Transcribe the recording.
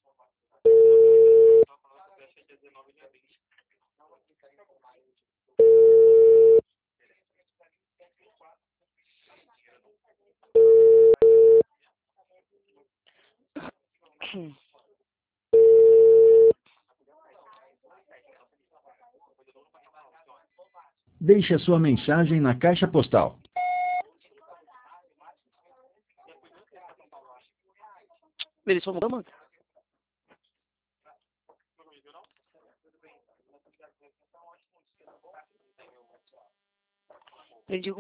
Deixe a sua mensagem na caixa postal. Eles só mudam, mano. Prendi